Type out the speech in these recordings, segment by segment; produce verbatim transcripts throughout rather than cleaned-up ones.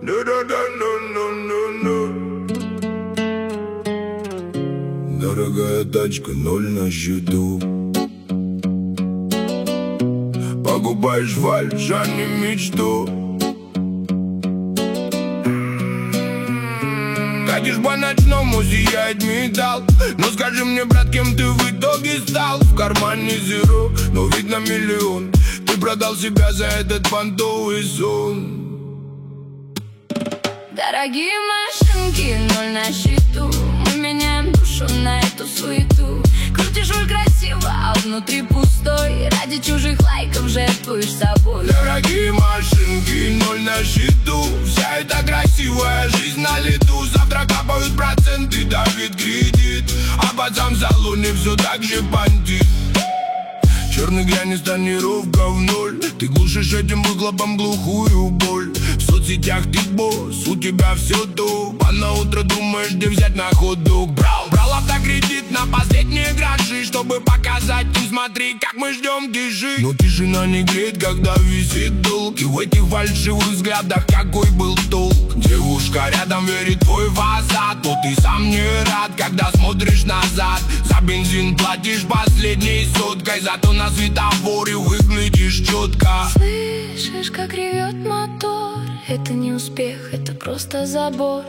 Дорогая тачка, ноль на счету. Покупаешь фальшь, а не мечту. Катишь по ночному, сияет металл. Но скажи мне, брат, кем ты в итоге стал? В кармане зеро, но видно миллион. Ты продал себя за этот понтовый сон. Дорогие машинки, ноль на счету. Мы меняем душу на эту суету. Крутишь руль красиво, а внутри пустой. Ради чужих лайков жертвуешь собой. Дорогие машинки, ноль на счету. Вся эта красивая жизнь на лету. Завтра капают проценты, давит кредит. А пацан в салоне все так же бандит. Черный глянец, тонировка в ноль. Ты глушишь этим выхлопом глухую боль. В соцсетях ты босс, у тебя все топ. А на утро думаешь, где взять на ходу. Брал, брал автокредит на последние гроши, чтобы показать им, смотри, как мы ждем тиши. Но тишина не греет, когда висит долг. И в этих фальшивых взглядах какой был толк? Девушка рядом верит в твой фасад, то ты сам не рад, когда смотришь назад. За бензин платишь последней соткой, зато на светофоре выглядишь четко. Слышишь, как ревет мотор? Это не успех, это просто забор.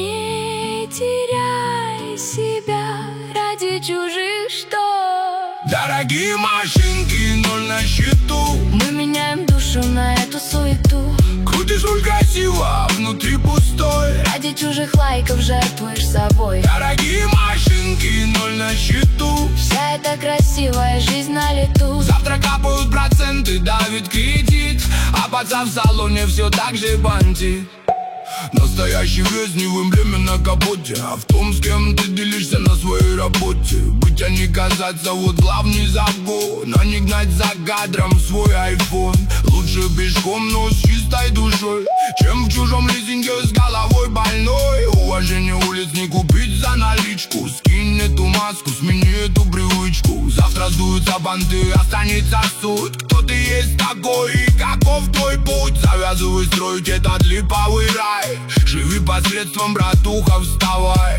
Не теряй себя ради чужих что. Дорогие машинки, ноль на счету. Мы меняем душу на эту суету. Крутишь руль красиво, а внутри пустой. Ради чужих лайков жертвуешь собой. Дорогие машинки, ноль на счету. Вся эта красивая жизнь на лету. Завтра капают проценты, давит кредит. А пацан в салоне все так же бандит. Настоящий вес не в эмблеме на капоте, а в том, с кем ты делишься на своей работе. Быть, а не казаться, вот главный закон. А не гнать за кадром свой айфон. Лучше пешком, но с чистой душой, чем в чужом лизинге с головой больной. Уважение улиц не купить за наличку. Скинь эту маску, смени эту привычку. Завтра сдуются банты, останется суть. Кто ты есть такой и каков твой путь? Завязывай строить этот липовый рай. Живи посредством, братуха, вставай.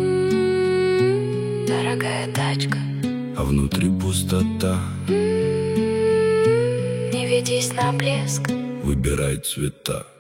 М-м-м, дорогая тачка, а внутри пустота. М-м-м, не ведись на блеск. Выбирай цвета.